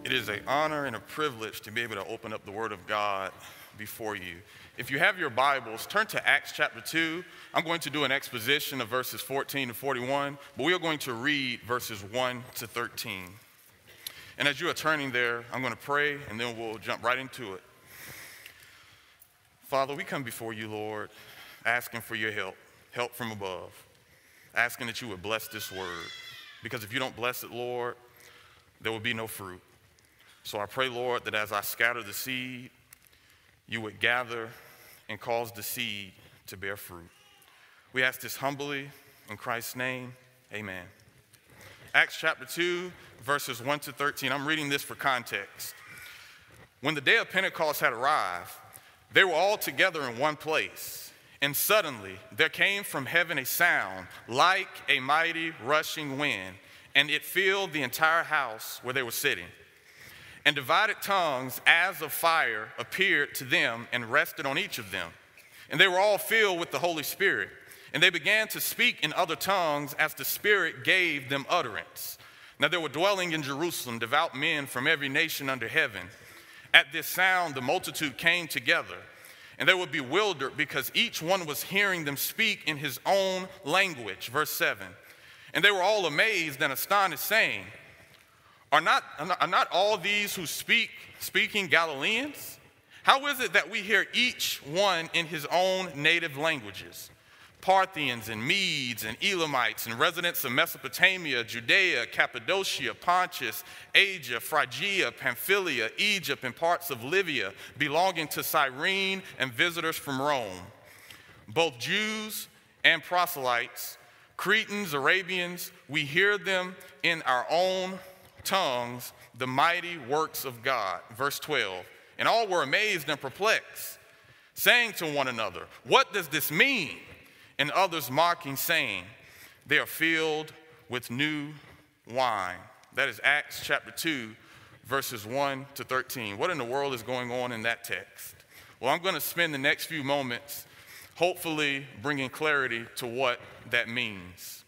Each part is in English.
It is an honor and a privilege to be able to open up the Word of God before you. If you have your Bibles, turn to Acts chapter 2. I'm going to do an exposition of verses 14 to 41, but we are going to read verses 1 to 13. And as you are turning there, I'm going to pray, and then we'll jump right into it. Father, we come before you, Lord, asking for your help from above, asking that you would bless this word. Because if you don't bless it, Lord, there will be no fruit. So I pray, Lord, that as I scatter the seed, you would gather and cause the seed to bear fruit. We ask this humbly in Christ's name, amen. Acts chapter 2, verses 1 to 13. I'm reading this for context. When the day of Pentecost had arrived, they were all together in one place. And suddenly there came from heaven a sound like a mighty rushing wind, and it filled the entire house where they were sitting. And divided tongues as of fire appeared to them and rested on each of them. And they were all filled with the Holy Spirit. And they began to speak in other tongues as the Spirit gave them utterance. Now there were dwelling in Jerusalem devout men from every nation under heaven. At this sound the multitude came together, and they were bewildered because each one was hearing them speak in his own language. Verse 7. And they were all amazed and astonished, saying, Are not all these who speaking Galileans? How is it that we hear each one in his own native languages? Parthians and Medes and Elamites and residents of Mesopotamia, Judea, Cappadocia, Pontus, Asia, Phrygia, Pamphylia, Egypt, and parts of Libya belonging to Cyrene, and visitors from Rome, both Jews and proselytes, Cretans, Arabians, we hear them in our own tongues, the mighty works of God. Verse 12, and all were amazed and perplexed, saying to one another, what does this mean? And others mocking, saying, they are filled with new wine. That is Acts chapter 2, verses 1 to 13. What in the world is going on in that text? Well, I'm going to spend the next few moments hopefully bringing clarity to what that means.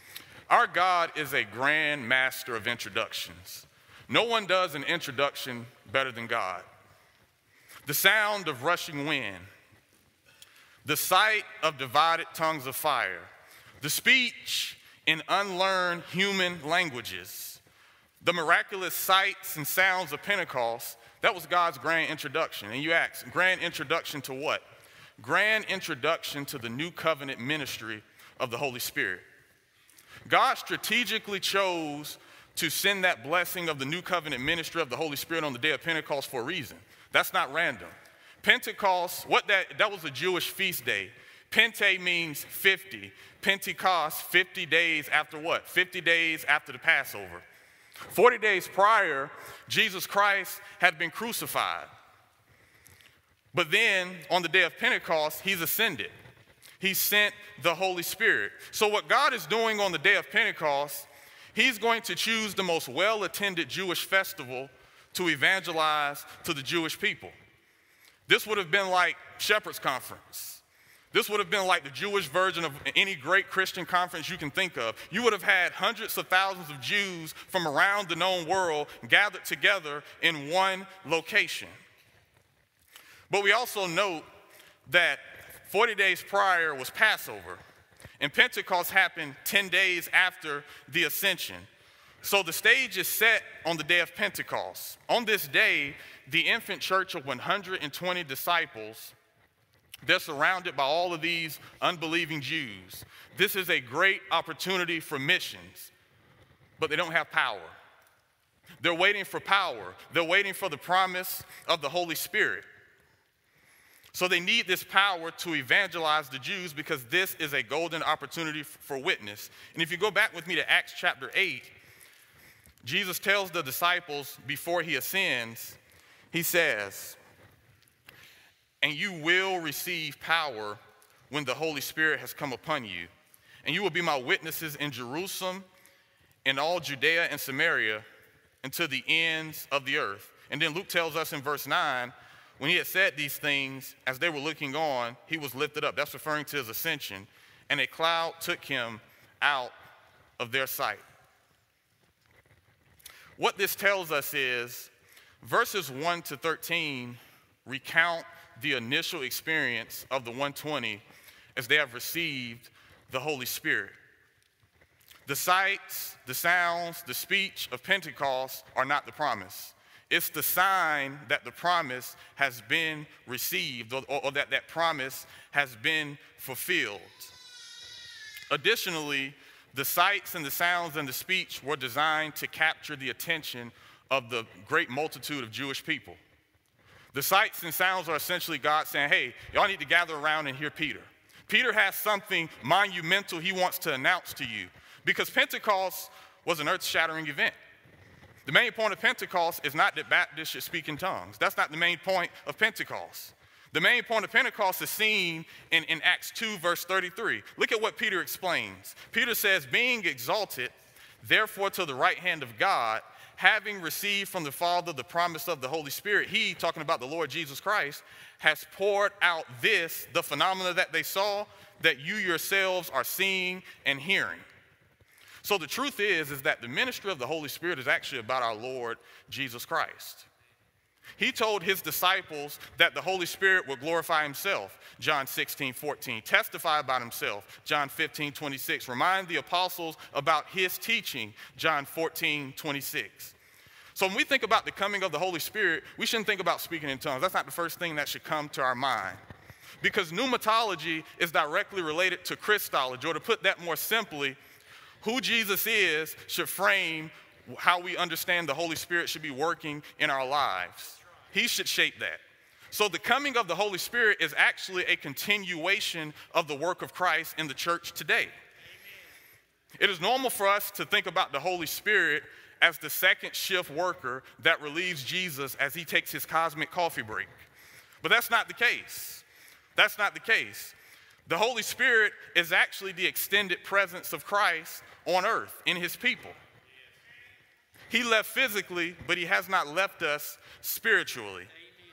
Our God is a grand master of introductions. No one does an introduction better than God. The sound of rushing wind, the sight of divided tongues of fire, the speech in unlearned human languages, the miraculous sights and sounds of Pentecost, that was God's grand introduction. And you ask, grand introduction to what? Grand introduction to the new covenant ministry of the Holy Spirit. God strategically chose to send that blessing of the new covenant ministry of the Holy Spirit on the day of Pentecost for a reason. That's not random. Pentecost, that was a Jewish feast day. Pente means 50. Pentecost, 50 days after what? 50 days after the Passover. 40 days prior, Jesus Christ had been crucified. But then, on the day of Pentecost, he's ascended. He sent the Holy Spirit. So what God is doing on the day of Pentecost, he's going to choose the most well-attended Jewish festival to evangelize to the Jewish people. This would have been like Shepherd's Conference. This would have been like the Jewish version of any great Christian conference you can think of. You would have had hundreds of thousands of Jews from around the known world gathered together in one location. But we also note that 40 days prior was Passover, and Pentecost happened 10 days after the ascension. So the stage is set on the day of Pentecost. On this day, the infant church of 120 disciples, they're surrounded by all of these unbelieving Jews. This is a great opportunity for missions, but they don't have power. They're waiting for power. They're waiting for the promise of the Holy Spirit. So they need this power to evangelize the Jews because this is a golden opportunity for witness. And if you go back with me to Acts chapter 8, Jesus tells the disciples before he ascends, he says, and you will receive power when the Holy Spirit has come upon you. And you will be my witnesses in Jerusalem, in all Judea and Samaria, and to the ends of the earth. And then Luke tells us in verse 9, when he had said these things, as they were looking on, he was lifted up. That's referring to his ascension. And a cloud took him out of their sight. what this tells us is verses 1 to 13 recount the initial experience of the 120 as they have received the Holy Spirit. The sights, the sounds, the speech of Pentecost are not the promise. It's the sign that the promise has been received or that promise has been fulfilled. Additionally, the sights and the sounds and the speech were designed to capture the attention of the great multitude of Jewish people. The sights and sounds are essentially God saying, hey, y'all need to gather around and hear Peter. Peter has something monumental he wants to announce to you, because Pentecost was an earth-shattering event. The main point of Pentecost is not that Baptists should speak in tongues. That's not the main point of Pentecost. The main point of Pentecost is seen in Acts 2, verse 33. Look at what Peter explains. Peter says, being exalted, therefore, to the right hand of God, having received from the Father the promise of the Holy Spirit, he, talking about the Lord Jesus Christ, has poured out this, the phenomena that they saw, that you yourselves are seeing and hearing. So the truth is that the ministry of the Holy Spirit is actually about our Lord Jesus Christ. He told his disciples that the Holy Spirit would glorify himself, John 16:14, testify about himself, John 15:26, remind the apostles about his teaching, John 14:26. So when we think about the coming of the Holy Spirit, we shouldn't think about speaking in tongues. That's not the first thing that should come to our mind. Because pneumatology is directly related to Christology, or to put that more simply, who Jesus is should frame how we understand the Holy Spirit should be working in our lives. He should shape that. So the coming of the Holy Spirit is actually a continuation of the work of Christ in the church today. It is normal for us to think about the Holy Spirit as the second shift worker that relieves Jesus as he takes his cosmic coffee break. But that's not the case. That's not the case. The Holy Spirit is actually the extended presence of Christ on earth in his people. He left physically, but he has not left us spiritually.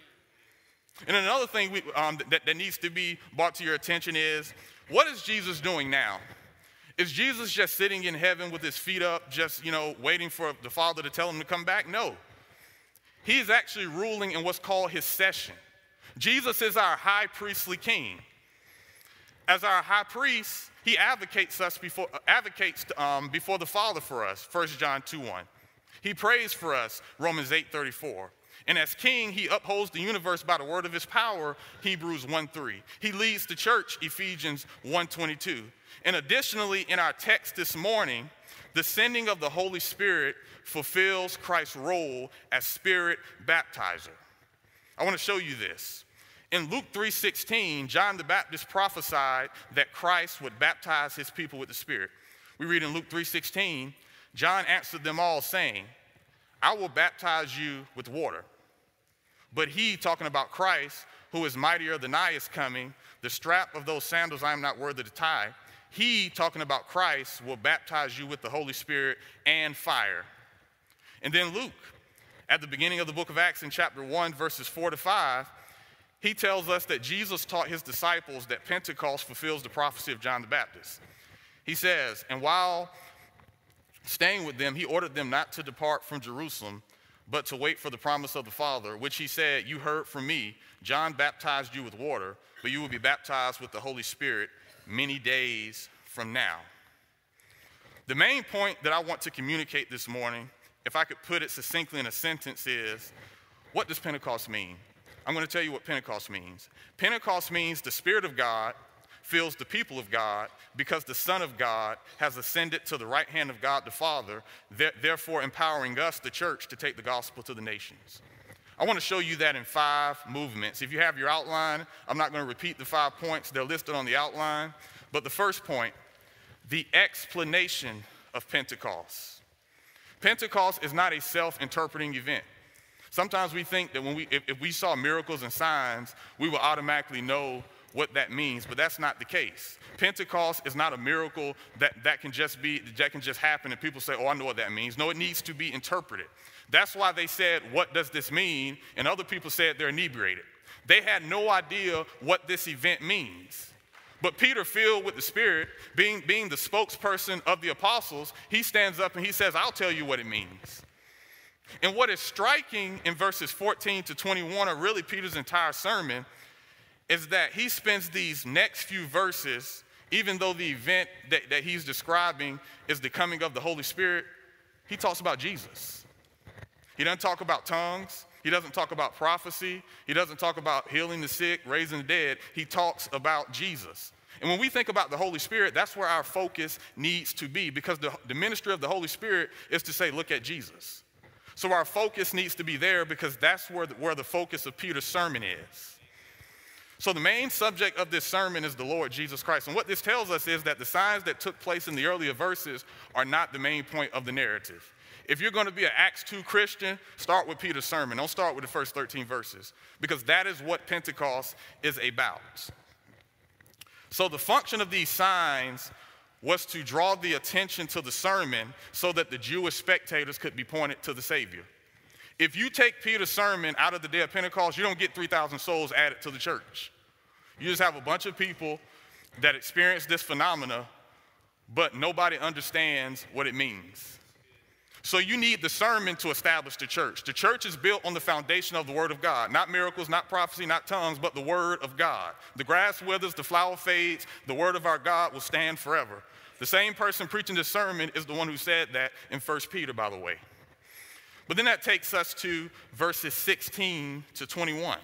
And another thing that needs to be brought to your attention is, what is Jesus doing now? Is Jesus just sitting in heaven with his feet up, just, waiting for the Father to tell him to come back? No. He is actually ruling in what's called his session. Jesus is our high priestly king. As our high priest, he advocates before the Father for us, 1 John 2:1. He prays for us, Romans 8:34. And as king, he upholds the universe by the word of his power, Hebrews 1:3. He leads the church, Ephesians 1:22. And additionally, in our text this morning, the sending of the Holy Spirit fulfills Christ's role as Spirit baptizer. I want to show you this. In Luke 3:16, John the Baptist prophesied that Christ would baptize his people with the Spirit. We read in Luke 3:16, John answered them all saying, I will baptize you with water. But he, talking about Christ, who is mightier than I, is coming, the strap of those sandals I am not worthy to tie. He, talking about Christ, will baptize you with the Holy Spirit and fire. And then Luke, at the beginning of the book of Acts in chapter 1, verses 4-5, he tells us that Jesus taught his disciples that Pentecost fulfills the prophecy of John the Baptist. He says, and while staying with them, he ordered them not to depart from Jerusalem, but to wait for the promise of the Father, which he said, you heard from me, John baptized you with water, but you will be baptized with the Holy Spirit many days from now. The main point that I want to communicate this morning, if I could put it succinctly in a sentence, is, what does Pentecost mean? I'm going to tell you what Pentecost means. Pentecost means the Spirit of God fills the people of God because the Son of God has ascended to the right hand of God the Father, therefore empowering us, the church, to take the gospel to the nations. I want to show you that in 5 movements. If you have your outline, I'm not going to repeat the 5 points. They're listed on the outline. But the first point, the explanation of Pentecost. Pentecost is not a self-interpreting event. Sometimes we think that if we saw miracles and signs, we will automatically know what that means, but that's not the case. Pentecost is not a miracle that can just happen and people say, oh, I know what that means. No, it needs to be interpreted. That's why they said, what does this mean? And other people said they're inebriated. They had no idea what this event means. But Peter, filled with the Spirit, being the spokesperson of the apostles, he stands up and he says, I'll tell you what it means. And what is striking in verses 14 to 21, or really Peter's entire sermon, is that he spends these next few verses, even though the event that he's describing is the coming of the Holy Spirit, he talks about Jesus. He doesn't talk about tongues. He doesn't talk about prophecy. He doesn't talk about healing the sick, raising the dead. He talks about Jesus. And when we think about the Holy Spirit, that's where our focus needs to be, because the ministry of the Holy Spirit is to say, look at Jesus. So our focus needs to be there, because that's where the focus of Peter's sermon is. So the main subject of this sermon is the Lord Jesus Christ. And what this tells us is that the signs that took place in the earlier verses are not the main point of the narrative. If you're going to be an Acts 2 Christian, start with Peter's sermon. Don't start with the first 13 verses, because that is what Pentecost is about. So the function of these signs was to draw the attention to the sermon so that the Jewish spectators could be pointed to the Savior. If you take Peter's sermon out of the day of Pentecost, you don't get 3,000 souls added to the church. You just have a bunch of people that experience this phenomena, but nobody understands what it means. So you need the sermon to establish the church. The church is built on the foundation of the Word of God. Not miracles, not prophecy, not tongues, but the Word of God. The grass withers, the flower fades, the Word of our God will stand forever. The same person preaching this sermon is the one who said that in 1 Peter, by the way. But then that takes us to verses 16 to 21.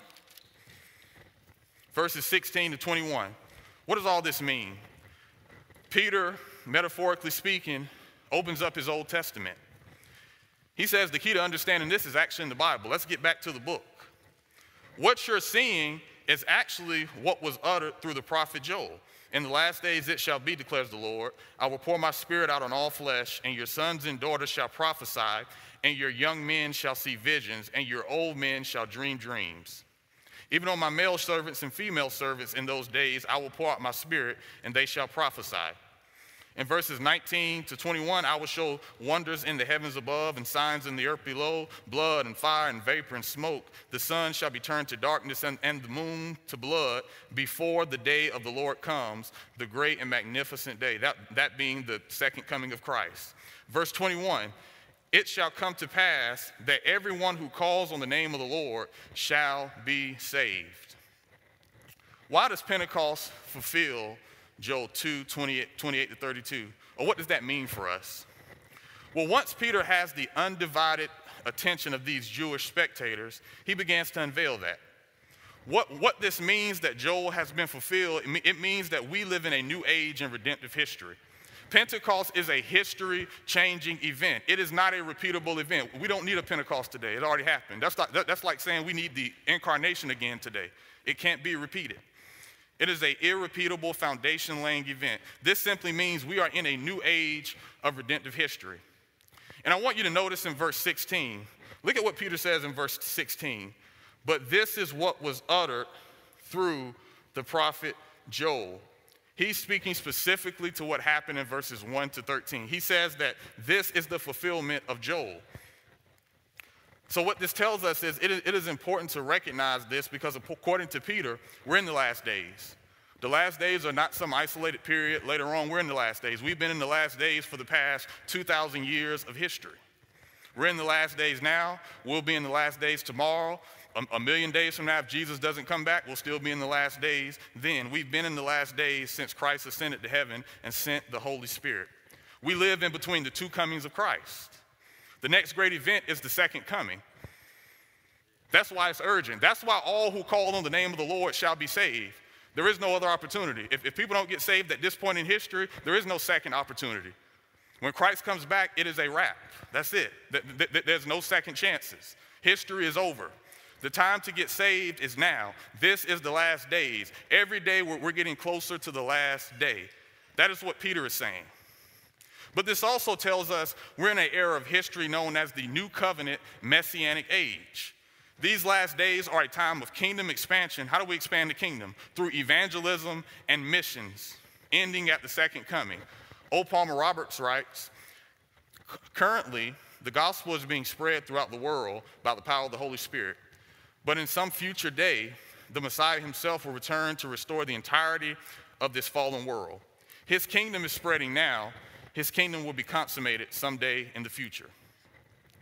Verses 16 to 21. What does all this mean? Peter, metaphorically speaking, opens up his Old Testament. He says the key to understanding this is actually in the Bible. Let's get back to the book. What you're seeing is actually what was uttered through the prophet Joel. In the last days it shall be, declares the Lord, I will pour my spirit out on all flesh, and your sons and daughters shall prophesy, and your young men shall see visions, and your old men shall dream dreams. Even on my male servants and female servants in those days I will pour out my spirit, and they shall prophesy. In verses 19 to 21, I will show wonders in the heavens above and signs in the earth below, blood and fire and vapor and smoke. The sun shall be turned to darkness and the moon to blood before the day of the Lord comes, the great and magnificent day, that being the second coming of Christ. Verse 21, it shall come to pass that everyone who calls on the name of the Lord shall be saved. Why does Pentecost fulfill Joel 2, 28 to 32. Or what does that mean for us? Well, once Peter has the undivided attention of these Jewish spectators, he begins to unveil that. What this means that Joel has been fulfilled, it means that we live in a new age in redemptive history. Pentecost is a history-changing event. It is not a repeatable event. We don't need a Pentecost today. It already happened. That's like saying we need the incarnation again today. It can't be repeated. It is an irrepeatable, foundation-laying event. This simply means we are in a new age of redemptive history. And I want you to notice in verse 16, look at what Peter says in verse 16. But this is what was uttered through the prophet Joel. He's speaking specifically to what happened in verses 1 to 13. He says that this is the fulfillment of Joel. So what this tells us is it is important to recognize this, because according to Peter, we're in the last days. The last days are not some isolated period later on. We're in the last days. We've been in the last days for the past 2,000 years of history. We're in the last days now. We'll be in the last days tomorrow. A million days from now, if Jesus doesn't come back, we'll still be in the last days then. We've been in the last days since Christ ascended to heaven and sent the Holy Spirit. We live in between the two comings of Christ. The next great event is the second coming. That's why it's urgent. That's why all who call on the name of the Lord shall be saved. There is no other opportunity. If people don't get saved at this point in history, there is no second opportunity. When Christ comes back, it is a wrap. That's it. There's no second chances. History is over. The time to get saved is now. This is the last days. Every day we're getting closer to the last day. That is what Peter is saying. But this also tells us we're in an era of history known as the New Covenant Messianic Age. These last days are a time of kingdom expansion. How do we expand the kingdom? Through evangelism and missions, ending at the second coming. O. Palmer Roberts writes, currently, the gospel is being spread throughout the world by the power of the Holy Spirit. But in some future day, the Messiah himself will return to restore the entirety of this fallen world. His kingdom is spreading now. His kingdom will be consummated someday in the future.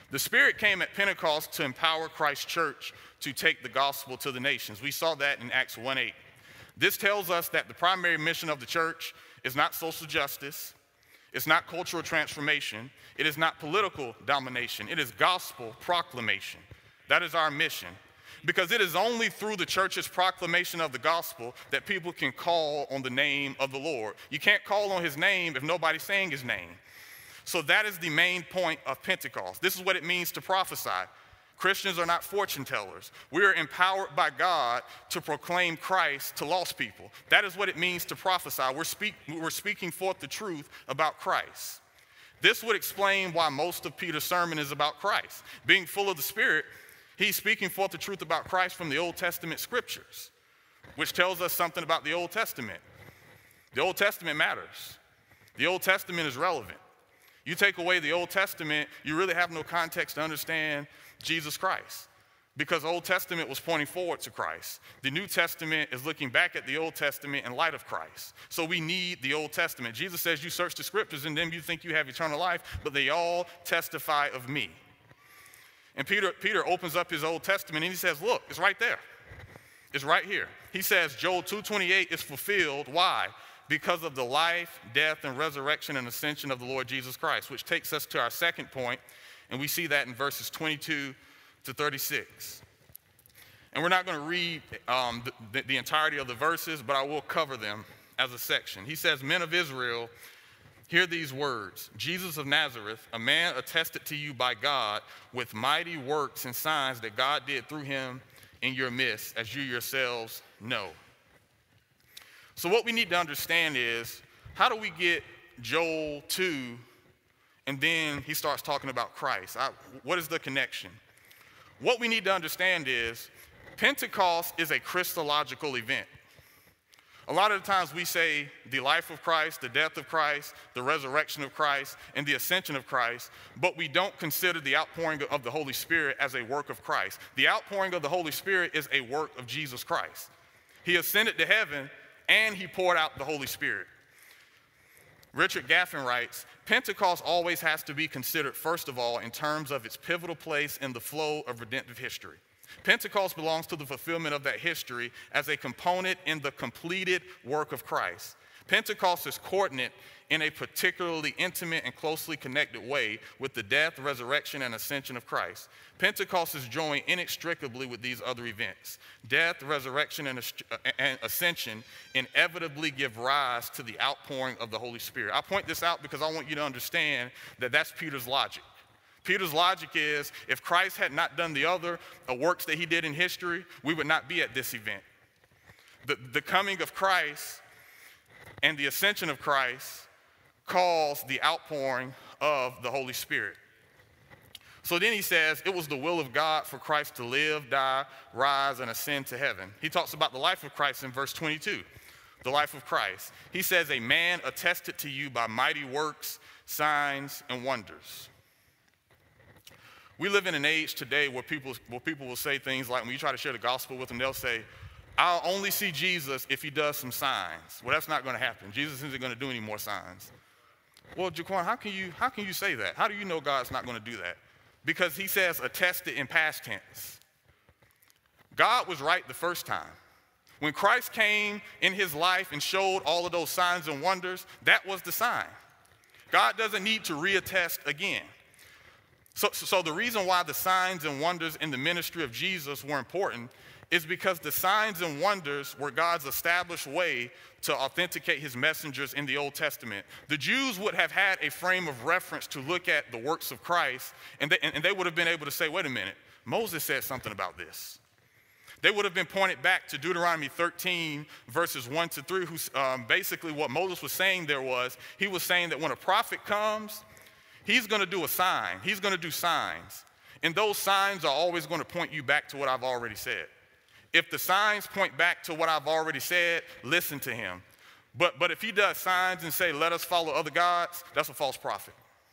The Spirit came at Pentecost to empower Christ's church to take the gospel to the nations. We saw that in Acts 1:8. This tells us that the primary mission of the church is not social justice, it's not cultural transformation, it is not political domination, it is gospel proclamation. That is our mission. Because it is only through the church's proclamation of the gospel that people can call on the name of the Lord. You can't call on his name if nobody's saying his name. So that is the main point of Pentecost. This is what it means to prophesy. Christians are not fortune tellers. We are empowered by God to proclaim Christ to lost people. That is what it means to prophesy. We're speaking forth the truth about Christ. This would explain why most of Peter's sermon is about Christ. Being full of the Spirit, he's speaking forth the truth about Christ from the Old Testament scriptures, which tells us something about the Old Testament. The Old Testament matters. The Old Testament is relevant. You take away the Old Testament, you really have no context to understand Jesus Christ, because the Old Testament was pointing forward to Christ. The New Testament is looking back at the Old Testament in light of Christ. So we need the Old Testament. Jesus says you search the scriptures and then you think you have eternal life, but they all testify of me. And Peter opens up his Old Testament and he says, look, it's right there. It's right here. He says Joel 2:28 is fulfilled. Why? Because of the life, death, and resurrection and ascension of the Lord Jesus Christ, which takes us to our second point, and we see that in verses 22 to 36. And we're not going to read the entirety of the verses, but I will cover them as a section. He says, men of Israel, hear these words. Jesus of Nazareth, a man attested to you by God with mighty works and signs that God did through him in your midst, as you yourselves know. So what we need to understand is, how do we get Joel 2, and then he starts talking about Christ? What is the connection? What we need to understand is, Pentecost is a Christological event. A lot of the times we say the life of Christ, the death of Christ, the resurrection of Christ, and the ascension of Christ, but we don't consider the outpouring of the Holy Spirit as a work of Christ. The outpouring of the Holy Spirit is a work of Jesus Christ. He ascended to heaven and he poured out the Holy Spirit. Richard Gaffin writes, Pentecost always has to be considered, first of all, in terms of its pivotal place in the flow of redemptive history. Pentecost belongs to the fulfillment of that history as a component in the completed work of Christ. Pentecost is coordinate in a particularly intimate and closely connected way with the death, resurrection, and ascension of Christ. Pentecost is joined inextricably with these other events. Death, resurrection, and ascension inevitably give rise to the outpouring of the Holy Spirit. I point this out because I want you to understand that that's Peter's logic. Peter's logic is, if Christ had not done the other works that he did in history, we would not be at this event. The coming of Christ and the ascension of Christ caused the outpouring of the Holy Spirit. So then he says, it was the will of God for Christ to live, die, rise, and ascend to heaven. He talks about the life of Christ in verse 22, the life of Christ. He says, a man attested to you by mighty works, signs, and wonders. We live in an age today where people will say things like, when you try to share the gospel with them, they'll say, I'll only see Jesus if he does some signs. Well, that's not going to happen. Jesus isn't going to do any more signs. Well, Jaquan, how can you say that? How do you know God's not going to do that? Because he says attested in past tense. God was right the first time. When Christ came in his life and showed all of those signs and wonders, that was the sign. God doesn't need to reattest again. So the reason why the signs and wonders in the ministry of Jesus were important is because the signs and wonders were God's established way to authenticate his messengers in the Old Testament. The Jews would have had a frame of reference to look at the works of Christ, and they would have been able to say, wait a minute, Moses said something about this. They would have been pointed back to Deuteronomy 13, verses 1 to 3, basically what Moses was saying there was, he was saying that when a prophet comes, he's going to do a sign. He's going to do signs. And those signs are always going to point you back to what I've already said. If the signs point back to what I've already said, listen to him. But if he does signs and say, let us follow other gods, that's a false prophet.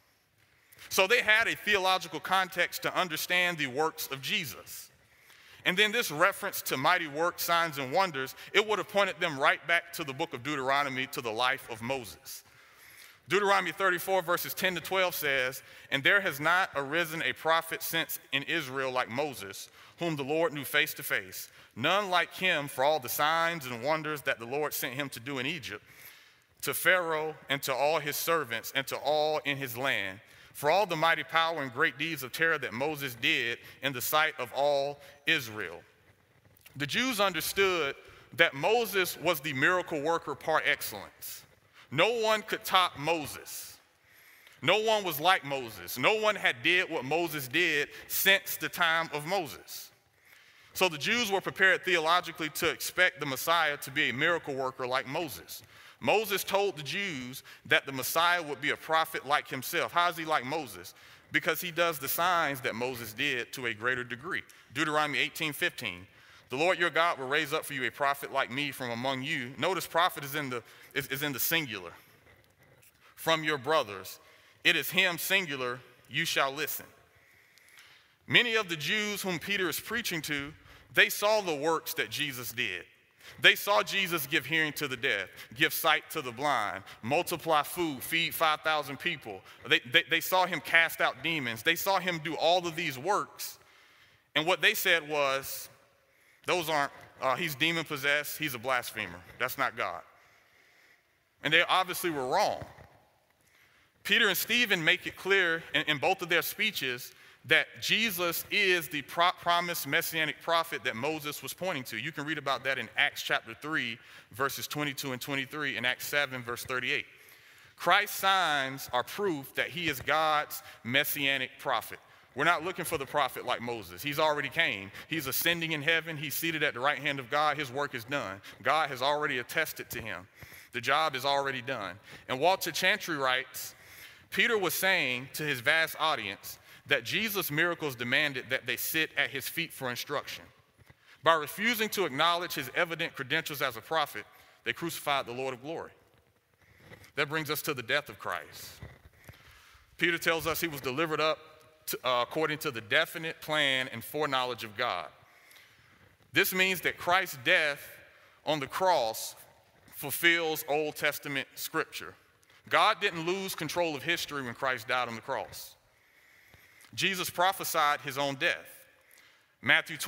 So they had a theological context to understand the works of Jesus. And then this reference to mighty works, signs, and wonders, it would have pointed them right back to the book of Deuteronomy, to the life of Moses. Deuteronomy 34 verses 10 to 12 says, "And there has not arisen a prophet since in Israel like Moses, whom the Lord knew face to face, none like him for all the signs and wonders that the Lord sent him to do in Egypt, to Pharaoh and to all his servants and to all in his land, for all the mighty power and great deeds of terror that Moses did in the sight of all Israel." The Jews understood that Moses was the miracle worker par excellence. No one could top Moses. No one was like Moses. No one had did what Moses did since the time of Moses. So the Jews were prepared theologically to expect the Messiah to be a miracle worker like Moses. Moses told the Jews that the Messiah would be a prophet like himself. How is he like Moses? Because he does the signs that Moses did to a greater degree. Deuteronomy 18:15. "The Lord your God will raise up for you a prophet like me from among you." Notice prophet is in the singular. "From your brothers. It is him, singular, you shall listen." Many of the Jews whom Peter is preaching to, they saw the works that Jesus did. They saw Jesus give hearing to the deaf, give sight to the blind, multiply food, feed 5,000 people. They saw him cast out demons. They saw him do all of these works. And what they said was, those aren't, he's demon possessed, he's a blasphemer. That's not God. And they obviously were wrong. Peter and Stephen make it clear in both of their speeches that Jesus is the promised messianic prophet that Moses was pointing to. You can read about that in Acts chapter 3, verses 22 and 23, and Acts 7, verse 38. Christ's signs are proof that he is God's messianic prophet. We're not looking for the prophet like Moses. He's already came. He's ascending in heaven. He's seated at the right hand of God. His work is done. God has already attested to him. The job is already done. And Walter Chantry writes, Peter was saying to his vast audience that Jesus' miracles demanded that they sit at his feet for instruction. By refusing to acknowledge his evident credentials as a prophet, they crucified the Lord of glory. That brings us to the death of Christ. Peter tells us he was delivered up according to the definite plan and foreknowledge of God. This means that Christ's death on the cross fulfills Old Testament scripture. God didn't lose control of history when Christ died on the cross. Jesus prophesied his own death. Matthew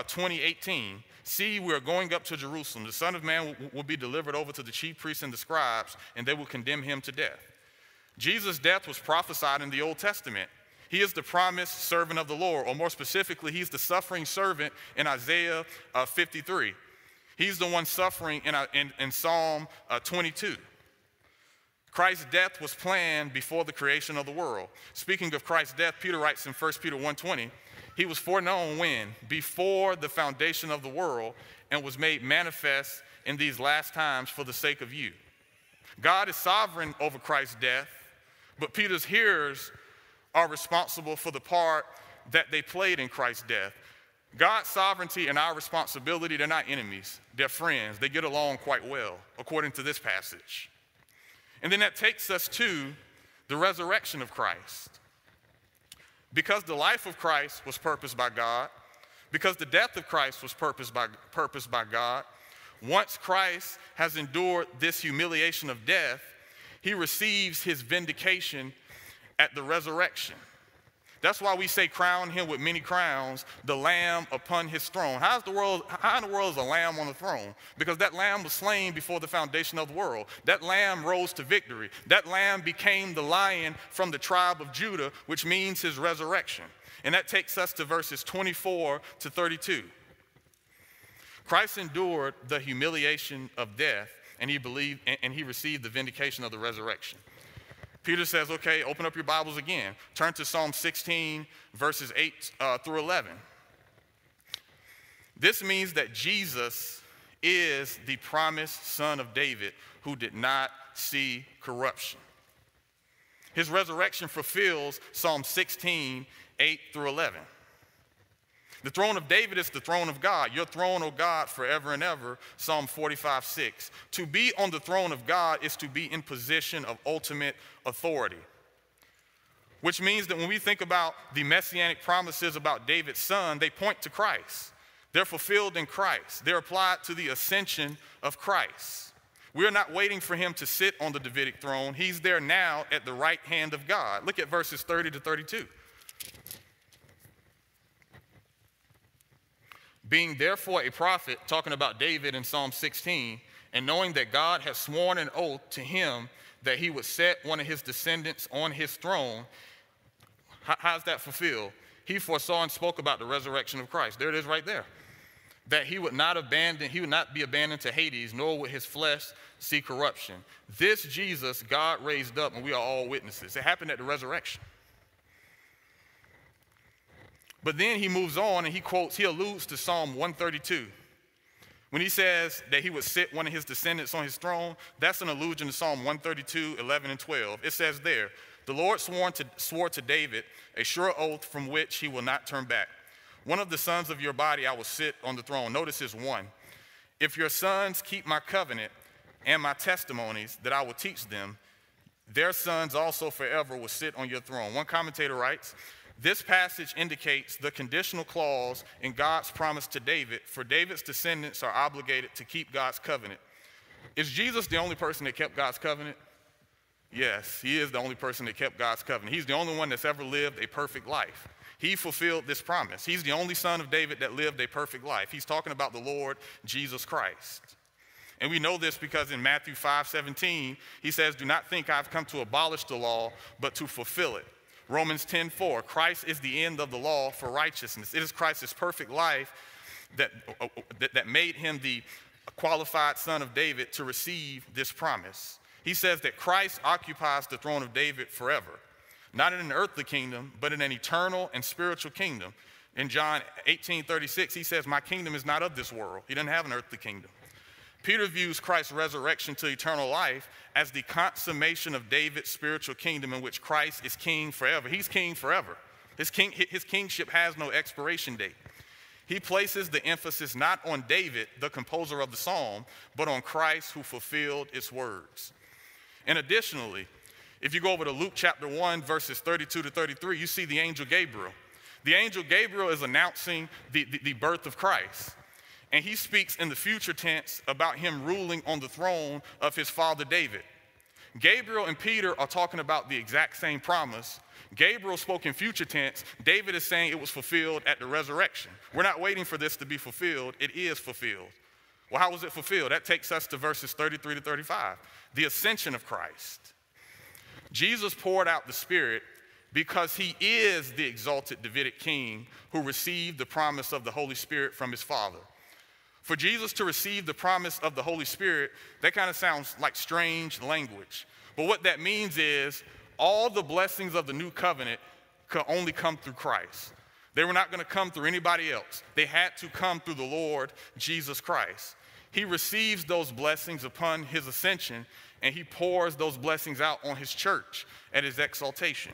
20:18, "See, we are going up to Jerusalem. The Son of Man will be delivered over to the chief priests and the scribes, and they will condemn him to death." Jesus' death was prophesied in the Old Testament. He is the promised servant of the Lord, or more specifically, he's the suffering servant in Isaiah 53. He's the one suffering in Psalm 22. Christ's death was planned before the creation of the world. Speaking of Christ's death, Peter writes in 1 Peter 1:20, "He was foreknown when? Before the foundation of the world, and was made manifest in these last times for the sake of you." God is sovereign over Christ's death, but Peter's hearers are responsible for the part that they played in Christ's death. God's sovereignty and our responsibility, they're not enemies, they're friends. They get along quite well, according to this passage. And then that takes us to the resurrection of Christ. Because the life of Christ was purposed by God, because the death of Christ was purposed by God, once Christ has endured this humiliation of death, he receives his vindication at the resurrection. That's why we say crown him with many crowns, the Lamb upon his throne. How in the world is a lamb on the throne? Because that lamb was slain before the foundation of the world. That lamb rose to victory. That lamb became the lion from the tribe of Judah, which means his resurrection. And that takes us to verses 24 to 32. Christ endured the humiliation of death, and he received the vindication of the resurrection. Peter says, okay, open up your Bibles again. Turn to Psalm 16, verses 8 through 11. This means that Jesus is the promised son of David who did not see corruption. His resurrection fulfills Psalm 16, 8 through 11. The throne of David is the throne of God. Your throne, O God, forever and ever, Psalm 45:6. To be on the throne of God is to be in position of ultimate authority, which means that when we think about the messianic promises about David's son, they point to Christ. They're fulfilled in Christ. They're applied to the ascension of Christ. We are not waiting for him to sit on the Davidic throne. He's there now at the right hand of God. Look at verses 30 to 32. Being therefore a prophet, talking about David in Psalm 16, and knowing that God has sworn an oath to him that he would set one of his descendants on his throne, how's that fulfilled? He foresaw and spoke about the resurrection of Christ. There it is right there. That he would not be abandoned to Hades, nor would his flesh see corruption. This Jesus God raised up, and we are all witnesses. It happened at the resurrection. But then he moves on and he alludes to Psalm 132. When he says that he would sit one of his descendants on his throne, that's an allusion to Psalm 132, 11 and 12. It says there, the Lord swore to David a sure oath from which he will not turn back. One of the sons of your body I will sit on the throne. Notice his one. If your sons keep my covenant and my testimonies that I will teach them, their sons also forever will sit on your throne. One commentator writes, this passage indicates the conditional clause in God's promise to David, for David's descendants are obligated to keep God's covenant. Is Jesus the only person that kept God's covenant? Yes, he is the only person that kept God's covenant. He's the only one that's ever lived a perfect life. He fulfilled this promise. He's the only son of David that lived a perfect life. He's talking about the Lord Jesus Christ. And we know this because in Matthew 5:17, he says, do not think I've come to abolish the law, but to fulfill it. Romans 10:4, Christ is the end of the law for righteousness. It is Christ's perfect life that made him the qualified son of David to receive this promise. He says that Christ occupies the throne of David forever, not in an earthly kingdom, but in an eternal and spiritual kingdom. In John 18:36, he says, my kingdom is not of this world. He doesn't have an earthly kingdom. Peter views Christ's resurrection to eternal life as the consummation of David's spiritual kingdom in which Christ is king forever. He's king forever. His kingship has no expiration date. He places the emphasis not on David, the composer of the psalm, but on Christ who fulfilled its words. And additionally, if you go over to Luke chapter 1, verses 32 to 33, you see the angel Gabriel. The angel Gabriel is announcing the birth of Christ. And he speaks in the future tense about him ruling on the throne of his father David. Gabriel and Peter are talking about the exact same promise. Gabriel spoke in future tense. David is saying it was fulfilled at the resurrection. We're not waiting for this to be fulfilled. It is fulfilled. Well, how was it fulfilled? That takes us to verses 33 to 35. The ascension of Christ. Jesus poured out the Spirit because he is the exalted Davidic king who received the promise of the Holy Spirit from his Father. For Jesus to receive the promise of the Holy Spirit, that kind of sounds like strange language. But what that means is all the blessings of the new covenant could only come through Christ. They were not going to come through anybody else. They had to come through the Lord Jesus Christ. He receives those blessings upon his ascension, and he pours those blessings out on his church at his exaltation.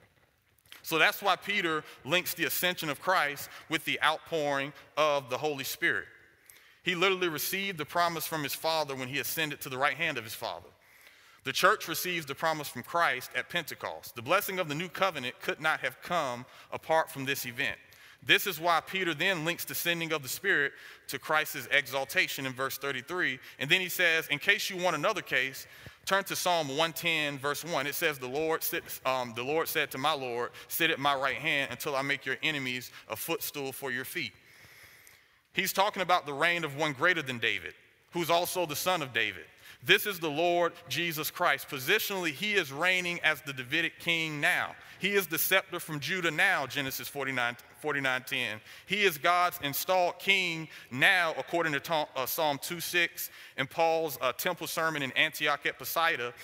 So that's why Peter links the ascension of Christ with the outpouring of the Holy Spirit. He literally received the promise from his Father when he ascended to the right hand of his Father. The church receives the promise from Christ at Pentecost. The blessing of the new covenant could not have come apart from this event. This is why Peter then links the sending of the Spirit to Christ's exaltation in verse 33. And then he says, in case you want another case, turn to Psalm 110, verse 1. It says, the Lord said to my Lord, sit at my right hand until I make your enemies a footstool for your feet. He's talking about the reign of one greater than David, who's also the son of David. This is the Lord Jesus Christ. Positionally, he is reigning as the Davidic king now. He is the scepter from Judah now, Genesis 49:10. He is God's installed king now, according to Psalm 2:6 and Paul's temple sermon in Antioch at Pisidia,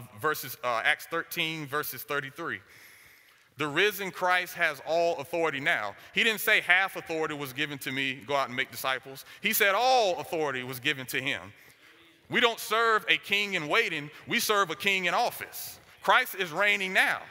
Acts 13, verses 33. The risen Christ has all authority now. He didn't say half authority was given to me, go out and make disciples. He said all authority was given to him. We don't serve a king in waiting, we serve a king in office. Christ is reigning now.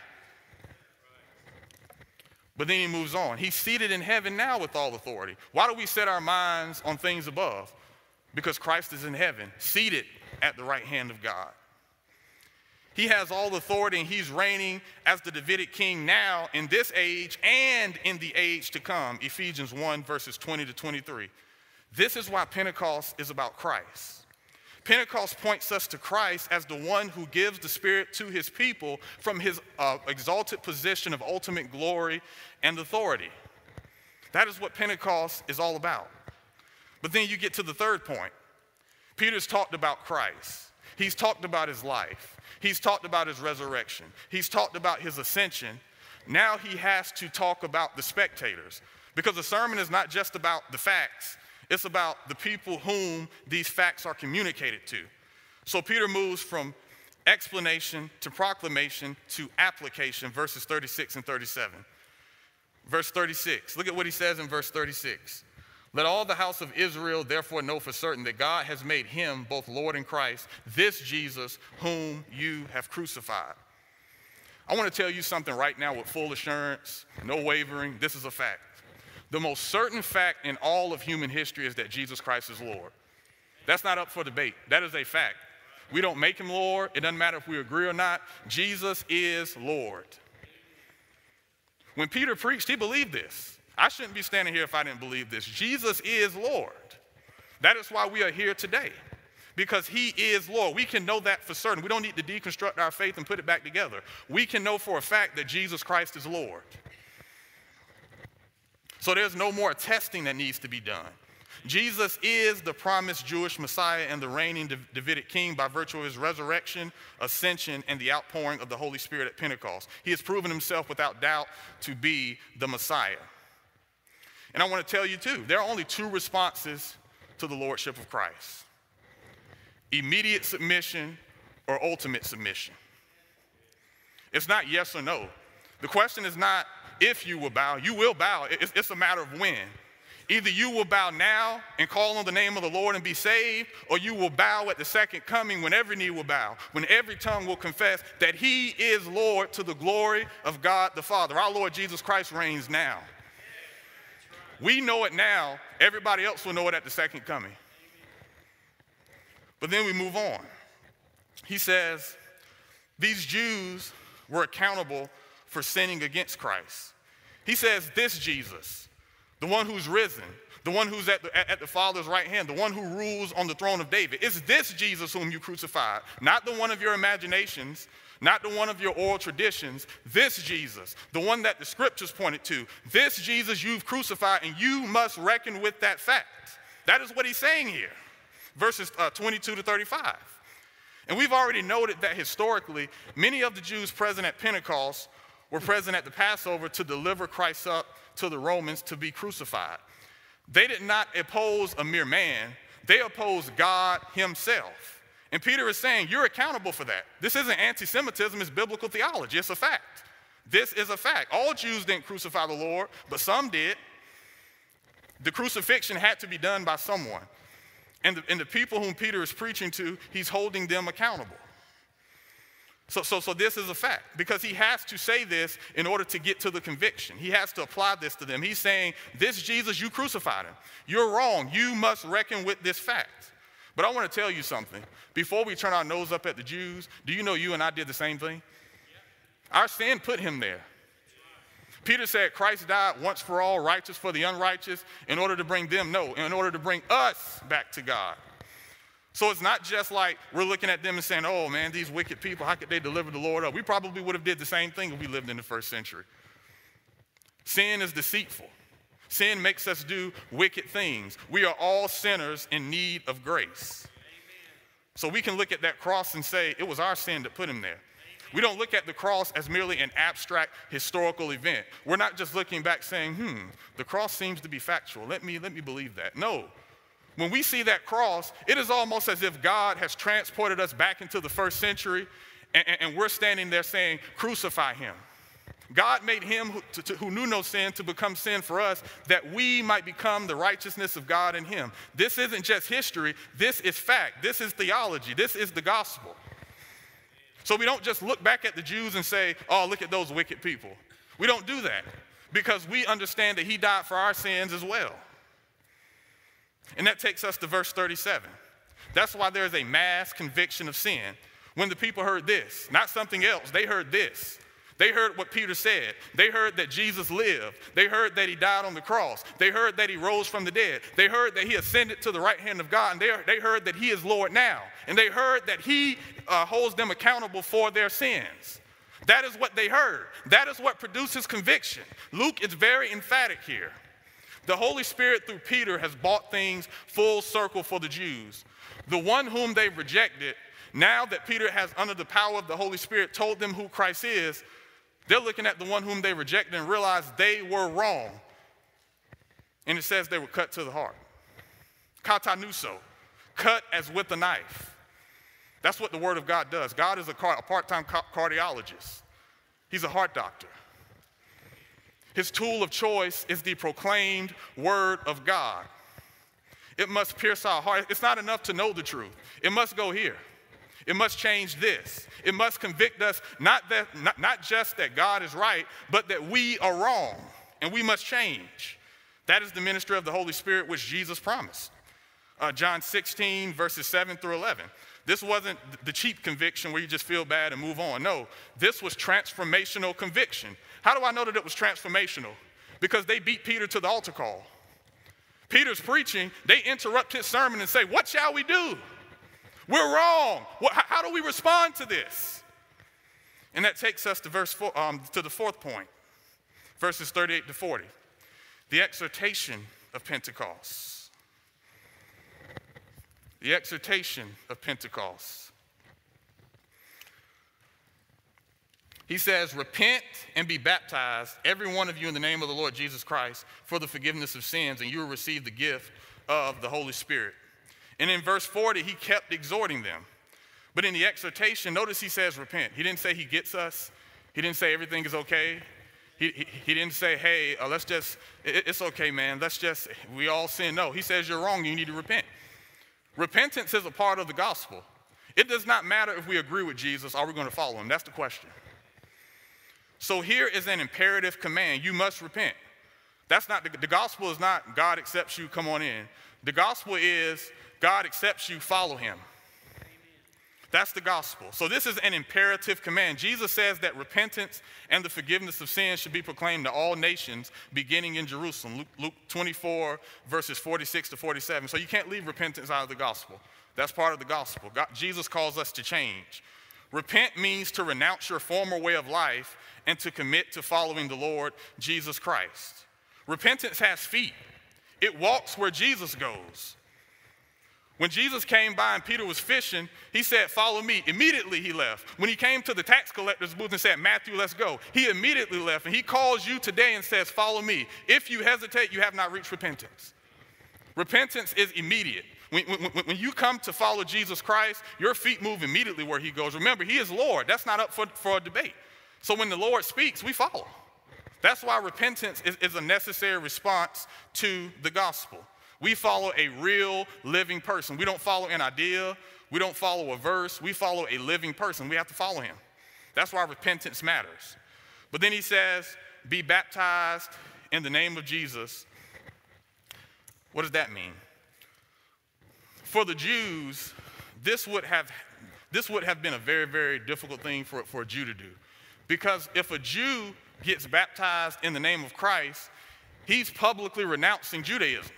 But then he moves on. He's seated in heaven now with all authority. Why do we set our minds on things above? Because Christ is in heaven, seated at the right hand of God. He has all authority, and he's reigning as the Davidic king now in this age and in the age to come. Ephesians 1, verses 20 to 23. This is why Pentecost is about Christ. Pentecost points us to Christ as the one who gives the Spirit to his people from his exalted position of ultimate glory and authority. That is what Pentecost is all about. But then you get to the third point. Peter's talked about Christ. He's talked about his life. He's talked about his resurrection. He's talked about his ascension. Now he has to talk about the spectators, because the sermon is not just about the facts. It's about the people whom these facts are communicated to. So Peter moves from explanation to proclamation to application, verses 36 and 37. Verse 36, look at what he says in verse 36. Let all the house of Israel therefore know for certain that God has made him both Lord and Christ, this Jesus whom you have crucified. I want to tell you something right now with full assurance, no wavering. This is a fact. The most certain fact in all of human history is that Jesus Christ is Lord. That's not up for debate. That is a fact. We don't make him Lord. It doesn't matter if we agree or not. Jesus is Lord. When Peter preached, he believed this. I shouldn't be standing here if I didn't believe this. Jesus is Lord. That is why we are here today, because he is Lord. We can know that for certain. We don't need to deconstruct our faith and put it back together. We can know for a fact that Jesus Christ is Lord. So there's no more testing that needs to be done. Jesus is the promised Jewish Messiah and the reigning Davidic king by virtue of his resurrection, ascension, and the outpouring of the Holy Spirit at Pentecost. He has proven himself without doubt to be the Messiah. And I want to tell you too, there are only two responses to the lordship of Christ: immediate submission or ultimate submission. It's not yes or no. The question is not if you will bow. You will bow. It's a matter of when. Either you will bow now and call on the name of the Lord and be saved, or you will bow at the second coming when every knee will bow, when every tongue will confess that he is Lord, to the glory of God the Father. Our Lord Jesus Christ reigns now. We know it now. Everybody else will know it at the second coming. But then we move on. He says, these Jews were accountable for sinning against Christ. He says, this Jesus, the one who's risen, the one who's at the Father's right hand, the one who rules on the throne of David, it's this Jesus whom you crucified, not the one of your imaginations, not the one of your oral traditions, this Jesus, the one that the scriptures pointed to, this Jesus you've crucified, and you must reckon with that fact. That is what he's saying here, verses 22 to 35. And we've already noted that historically, many of the Jews present at Pentecost were present at the Passover to deliver Christ up to the Romans to be crucified. They did not oppose a mere man. They opposed God himself. And Peter is saying, you're accountable for that. This isn't anti-Semitism, it's biblical theology. It's a fact. This is a fact. All Jews didn't crucify the Lord, but some did. The crucifixion had to be done by someone. And the people whom Peter is preaching to, he's holding them accountable. So this is a fact, because he has to say this in order to get to the conviction. He has to apply this to them. He's saying, this Jesus, you crucified him. You're wrong. You must reckon with this fact. But I want to tell you something. Before we turn our nose up at the Jews, do you know you and I did the same thing? Our sin put him there. Peter said Christ died once for all, righteous for the unrighteous, in order to bring them, in order to bring us back to God. So it's not just like we're looking at them and saying, oh man, these wicked people, how could they deliver the Lord up? We probably would have did the same thing if we lived in the first century. Sin is deceitful. Sin makes us do wicked things. We are all sinners in need of grace. Amen. So we can look at that cross and say, it was our sin that put him there. Amen. We don't look at the cross as merely an abstract historical event. We're not just looking back saying, the cross seems to be factual. Let me believe that. No. When we see that cross, it is almost as if God has transported us back into the first century, and we're standing there saying, crucify him. God made him who knew no sin to become sin for us, that we might become the righteousness of God in him. This isn't just history. This is fact. This is theology. This is the gospel. So we don't just look back at the Jews and say, oh, look at those wicked people. We don't do that, because we understand that he died for our sins as well. And that takes us to verse 37. That's why there's a mass conviction of sin. When the people heard this, not something else, they heard this. They heard what Peter said. They heard that Jesus lived. They heard that he died on the cross. They heard that he rose from the dead. They heard that he ascended to the right hand of God, and they heard that he is Lord now. And they heard that he holds them accountable for their sins. That is what they heard. That is what produces conviction. Luke is very emphatic here. The Holy Spirit through Peter has brought things full circle for the Jews. The one whom they rejected, now that Peter has, under the power of the Holy Spirit, told them who Christ is, they're looking at the one whom they rejected and realize they were wrong. And it says they were cut to the heart. Katanuso, cut as with a knife. That's what the Word of God does. God is a part-time cardiologist. He's a heart doctor. His tool of choice is the proclaimed Word of God. It must pierce our heart. It's not enough to know the truth. It must go here. It must change this. It must convict us, not just that God is right, but that we are wrong, and we must change. That is the ministry of the Holy Spirit, which Jesus promised. John 16, verses 7 through 11. This wasn't the cheap conviction where you just feel bad and move on. No, this was transformational conviction. How do I know that it was transformational? Because they beat Peter to the altar call. Peter's preaching, they interrupt his sermon and say, "What shall we do? We're wrong. How do we respond to this?" And that takes us to to the fourth point, verses 38 to 40. The exhortation of Pentecost. The exhortation of Pentecost. He says, "Repent and be baptized, every one of you, in the name of the Lord Jesus Christ, for the forgiveness of sins, and you will receive the gift of the Holy Spirit." And in verse 40, he kept exhorting them. But in the exhortation, notice he says repent. He didn't say he gets us. He didn't say everything is okay. He didn't say, hey, it's okay, man. We all sin. No, he says you're wrong. You need to repent. Repentance is a part of the gospel. It does not matter if we agree with Jesus. Are we going to follow him? That's the question. So here is an imperative command. You must repent. That's not the gospel is not God accepts you, come on in. The gospel is God accepts you, follow him. That's the gospel. So this is an imperative command. Jesus says that repentance and the forgiveness of sins should be proclaimed to all nations, beginning in Jerusalem. Luke 24, verses 46 to 47. So you can't leave repentance out of the gospel. That's part of the gospel. Jesus calls us to change. Repent means to renounce your former way of life and to commit to following the Lord Jesus Christ. Repentance has feet. It walks where Jesus goes. When Jesus came by and Peter was fishing, he said, "Follow me." Immediately he left. When he came to the tax collector's booth and said, "Matthew, let's go," he immediately left. And he calls you today and says, "Follow me." If you hesitate, you have not reached repentance. Repentance is immediate. When you come to follow Jesus Christ, your feet move immediately where he goes. Remember, he is Lord. That's not up for a debate. So when the Lord speaks, we follow. That's why repentance is a necessary response to the gospel. We follow a real living person. We don't follow an idea. We don't follow a verse. We follow a living person. We have to follow him. That's why repentance matters. But then he says, be baptized in the name of Jesus. What does that mean? For the Jews, this would have been a very, very difficult thing for a Jew to do. Because if a Jew gets baptized in the name of Christ, he's publicly renouncing Judaism.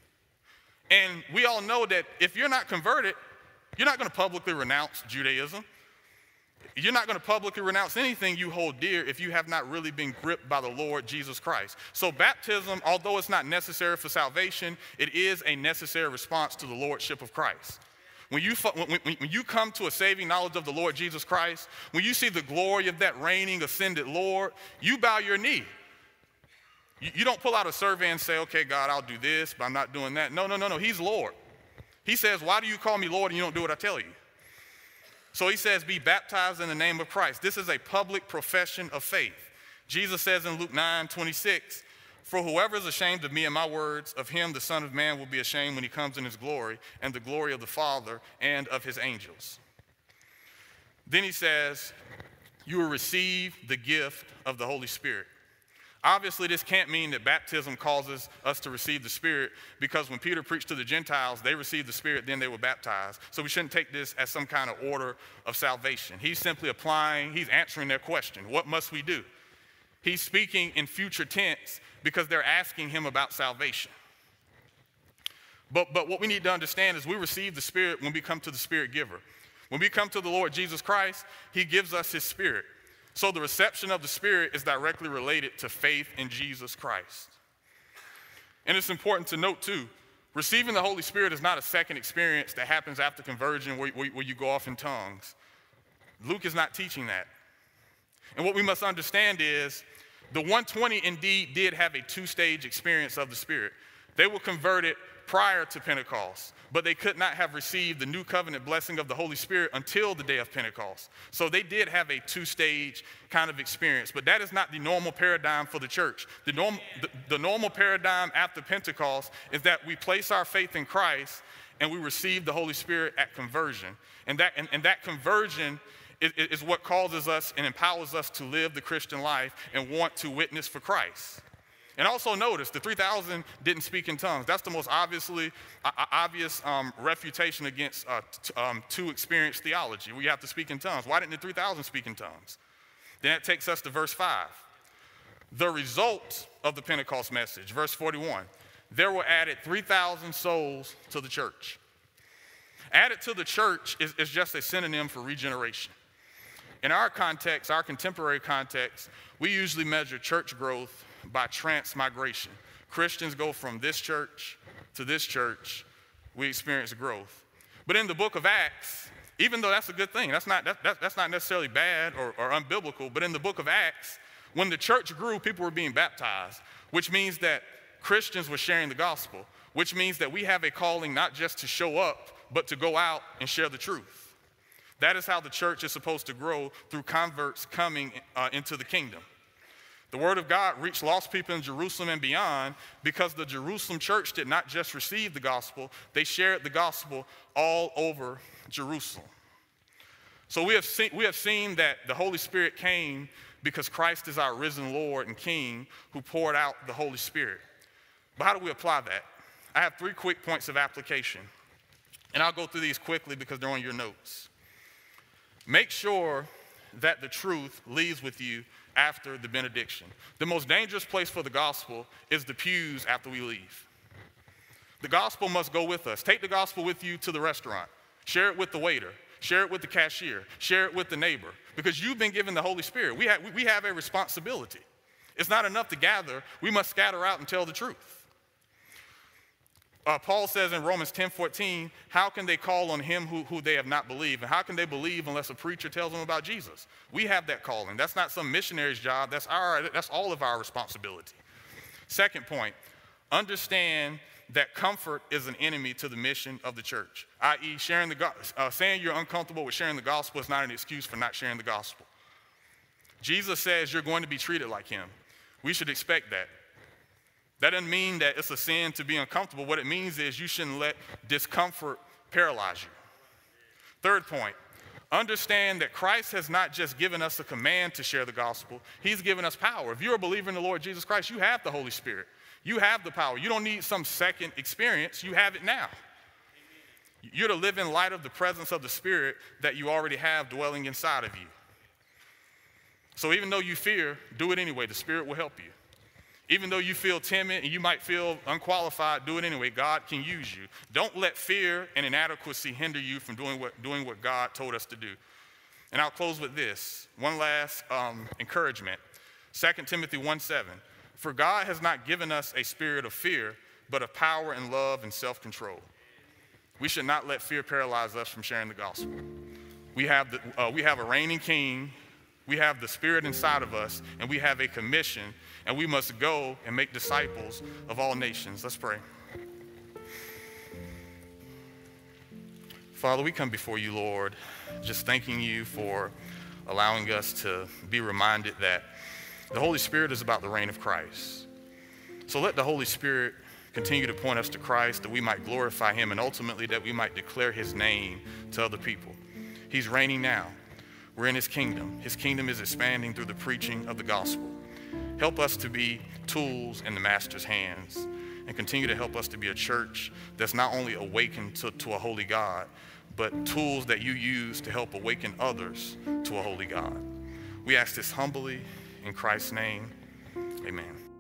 And we all know that if you're not converted, you're not going to publicly renounce Judaism. You're not going to publicly renounce anything you hold dear if you have not really been gripped by the Lord Jesus Christ. So baptism, although it's not necessary for salvation, it is a necessary response to the Lordship of Christ. When you come to a saving knowledge of the Lord Jesus Christ, when you see the glory of that reigning, ascended Lord, you bow your knee. You don't pull out a survey and say, okay, God, I'll do this, but I'm not doing that. No. He's Lord. He says, why do you call me Lord and you don't do what I tell you? So he says, be baptized in the name of Christ. This is a public profession of faith. Jesus says in Luke 9:26, for whoever is ashamed of me and my words, of him the Son of Man will be ashamed when he comes in his glory and the glory of the Father and of his angels. Then he says, you will receive the gift of the Holy Spirit. Obviously, this can't mean that baptism causes us to receive the Spirit, because when Peter preached to the Gentiles, they received the Spirit, then they were baptized. So we shouldn't take this as some kind of order of salvation. He's simply he's answering their question. What must we do? He's speaking in future tense because they're asking him about salvation. But what we need to understand is we receive the Spirit when we come to the Spirit giver. When we come to the Lord Jesus Christ, he gives us his Spirit. So the reception of the Spirit is directly related to faith in Jesus Christ. And it's important to note too, receiving the Holy Spirit is not a second experience that happens after conversion where you go off in tongues. Luke is not teaching that. And what we must understand is the 120 indeed did have a two-stage experience of the Spirit. They were converted prior to Pentecost, but they could not have received the new covenant blessing of the Holy Spirit until the day of Pentecost. So they did have a two-stage kind of experience, but that is not the normal paradigm for the church. The normal paradigm after Pentecost is that we place our faith in Christ and we receive the Holy Spirit at conversion. And that conversion is what causes us and empowers us to live the Christian life and want to witness for Christ. And also notice, the 3,000 didn't speak in tongues. That's the most obvious refutation against too experienced theology. We have to speak in tongues. Why didn't the 3,000 speak in tongues? Then that takes us to verse 5. The result of the Pentecost message, verse 41, there were added 3,000 souls to the church. Added to the church is just a synonym for regeneration. In our context, our contemporary context, we usually measure church growth by transmigration. Christians go from this church to this church, we experience growth. But in the book of Acts, even though that's a good thing, that's not necessarily bad or unbiblical, but in the book of Acts, when the church grew, people were being baptized, which means that Christians were sharing the gospel, which means that we have a calling not just to show up, but to go out and share the truth. That is how the church is supposed to grow, through converts coming into the kingdom. The word of God reached lost people in Jerusalem and beyond because the Jerusalem church did not just receive the gospel, they shared the gospel all over Jerusalem. So we have seen that the Holy Spirit came because Christ is our risen Lord and King who poured out the Holy Spirit. But how do we apply that? I have 3 quick points of application, and I'll go through these quickly because they're on your notes. Make sure that the truth leaves with you after the benediction. The most dangerous place for the gospel is the pews after we leave. The gospel must go with us. Take the gospel with you to the restaurant. Share it with the waiter. Share it with the cashier. Share it with the neighbor. Because you've been given the Holy Spirit. We have a responsibility. It's not enough to gather. We must scatter out and tell the truth. Paul says in Romans 10:14, how can they call on him who they have not believed? And how can they believe unless a preacher tells them about Jesus? We have that calling. That's not some missionary's job. That's all of our responsibility. Second point, understand that comfort is an enemy to the mission of the church, i.e. saying you're uncomfortable with sharing the gospel is not an excuse for not sharing the gospel. Jesus says you're going to be treated like him. We should expect that. That doesn't mean that it's a sin to be uncomfortable. What it means is you shouldn't let discomfort paralyze you. Third point, understand that Christ has not just given us a command to share the gospel. He's given us power. If you're a believer in the Lord Jesus Christ, you have the Holy Spirit. You have the power. You don't need some second experience. You have it now. You're to live in light of the presence of the Spirit that you already have dwelling inside of you. So even though you fear, do it anyway. The Spirit will help you. Even though you feel timid and you might feel unqualified, do it anyway. God can use you. Don't let fear and inadequacy hinder you from doing what God told us to do. And I'll close with this. One last encouragement. 2 Timothy 1:7. For God has not given us a spirit of fear, but of power and love and self-control. We should not let fear paralyze us from sharing the gospel. We have a reigning King. We have the Spirit inside of us, and we have a commission, and we must go and make disciples of all nations. Let's pray. Father, we come before you, Lord, just thanking you for allowing us to be reminded that the Holy Spirit is about the reign of Christ. So let the Holy Spirit continue to point us to Christ, that we might glorify him, and ultimately that we might declare his name to other people. He's reigning now. We're in his kingdom. His kingdom is expanding through the preaching of the gospel. Help us to be tools in the Master's hands, and continue to help us to be a church that's not only awakened to a holy God, but tools that you use to help awaken others to a holy God. We ask this humbly in Christ's name, amen.